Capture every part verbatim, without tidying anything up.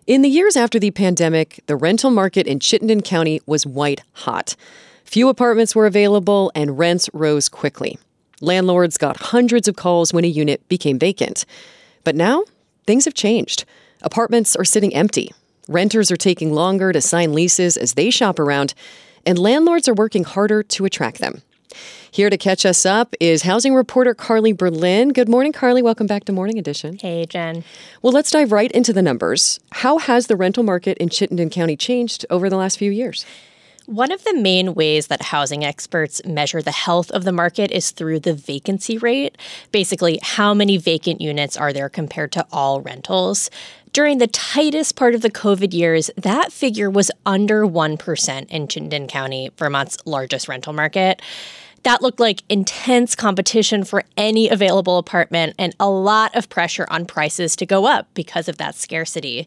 In the years after the pandemic, the rental market in Chittenden County was white hot. Few apartments were available and rents rose quickly. Landlords got hundreds of calls when a unit became vacant. But now, things have changed. Apartments are sitting empty. Renters are taking longer to sign leases as they shop around, and landlords are working harder to attract them. Here to catch us up is housing reporter Carly Berlin. Good morning, Carly. Welcome back to Morning Edition. Hey, Jen. Well, let's dive right into the numbers. How has the rental market in Chittenden County changed over the last few years? One of the main ways that housing experts measure the health of the market is through the vacancy rate. Basically, how many vacant units are there compared to all rentals? During the tightest part of the COVID years, that figure was under one percent in Chittenden County, Vermont's largest rental market. That looked like intense competition for any available apartment and a lot of pressure on prices to go up because of that scarcity.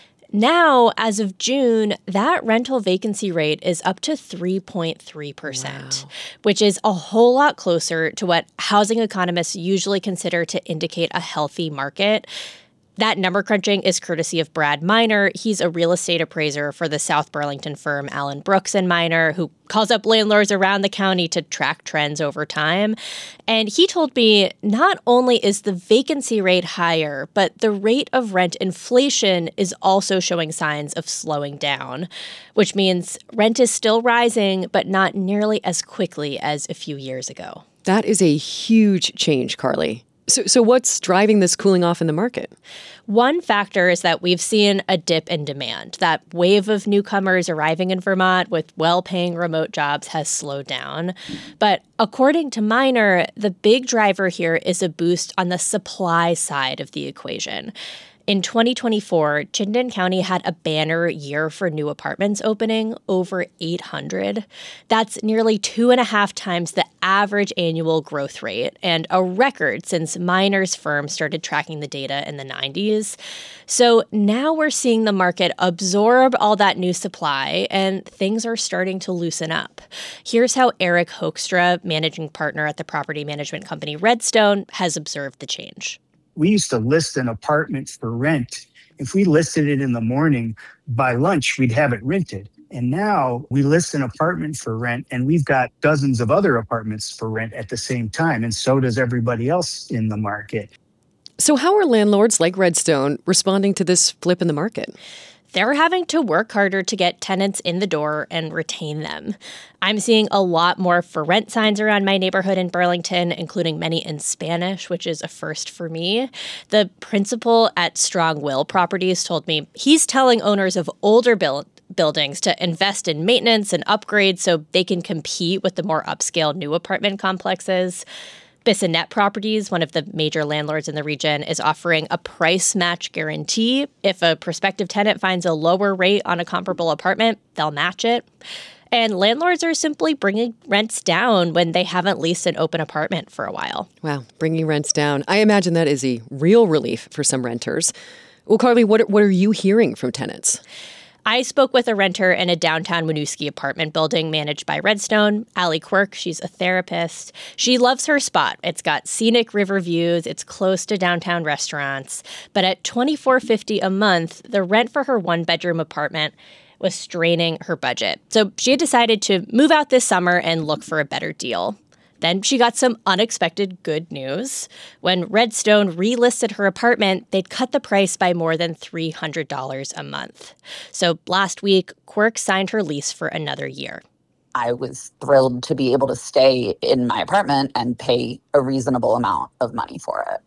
Now, as of June, that rental vacancy rate is up to three point three percent, wow. which is a whole lot closer to what housing economists usually consider to indicate a healthy market. That number crunching is courtesy of Brad Miner. He's a real estate appraiser for the South Burlington firm Allen Brooks and Miner, who calls up landlords around the county to track trends over time. And he told me not only is the vacancy rate higher, but the rate of rent inflation is also showing signs of slowing down, which means rent is still rising, but not nearly as quickly as a few years ago. That is a huge change, Carly. So, so what's driving this cooling off in the market? One factor is that we've seen a dip in demand. That wave of newcomers arriving in Vermont with well-paying remote jobs has slowed down. But according to Miner, the big driver here is a boost on the supply side of the equation. In twenty twenty-four, Chittenden County had a banner year for new apartments opening, over eight hundred. That's nearly two and a half times the average annual growth rate, and a record since Miner's firm started tracking the data in the nineties. So now we're seeing the market absorb all that new supply, and things are starting to loosen up. Here's how Eric Hoekstra, managing partner at the property management company Redstone, has observed the change. We used to list an apartment for rent. If we listed it in the morning, by lunch, we'd have it rented. And now we list an apartment for rent, and we've got dozens of other apartments for rent at the same time. And so does everybody else in the market. So how are landlords like Redstone responding to this flip in the market? They're having to work harder to get tenants in the door and retain them. I'm seeing a lot more for rent signs around my neighborhood in Burlington, including many in Spanish, which is a first for me. The principal at Strong Will Properties told me he's telling owners of older build buildings to invest in maintenance and upgrades so they can compete with the more upscale new apartment complexes. Bissonnette Properties, one of the major landlords in the region, is offering a price match guarantee. If a prospective tenant finds a lower rate on a comparable apartment, they'll match it. And landlords are simply bringing rents down when they haven't leased an open apartment for a while. Wow, bringing rents down. I imagine that is a real relief for some renters. Well, Carly, what, what are you hearing from tenants? I spoke with a renter in a downtown Winooski apartment building managed by Redstone, Allie Quirk. She's a therapist. She loves her spot. It's got scenic river views. It's close to downtown restaurants. But at twenty-four fifty a month, the rent for her one-bedroom apartment was straining her budget. So she had decided to move out this summer and look for a better deal. Then she got some unexpected good news. When Redstone relisted her apartment, they'd cut the price by more than three hundred dollars a month. So last week, Quirk signed her lease for another year. I was thrilled to be able to stay in my apartment and pay a reasonable amount of money for it.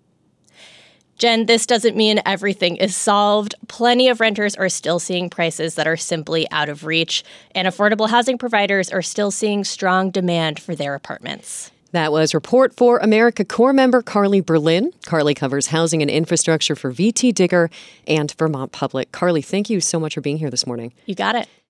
Jen, this doesn't mean everything is solved. Plenty of renters are still seeing prices that are simply out of reach, and affordable housing providers are still seeing strong demand for their apartments. That was Report for America Corps member Carly Berlin. Carly covers housing and infrastructure for V T Digger and Vermont Public. Carly, thank you so much for being here this morning. You got it.